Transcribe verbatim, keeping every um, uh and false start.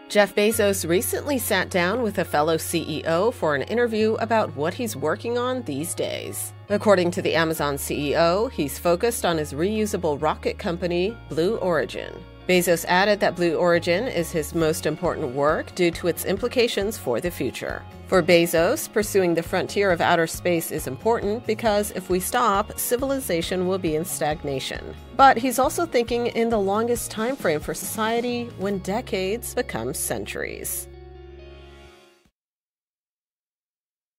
Jeff Bezos recently sat down with a fellow C E O for an interview about what he's working on these days. According to the Amazon C E O, he's focused on his reusable rocket company, Blue Origin. Bezos added that Blue Origin is his most important work due to its implications for the future. For Bezos, pursuing the frontier of outer space is important because if we stop, civilization will be in stagnation. But he's also thinking in the longest time frame for society, when decades become centuries.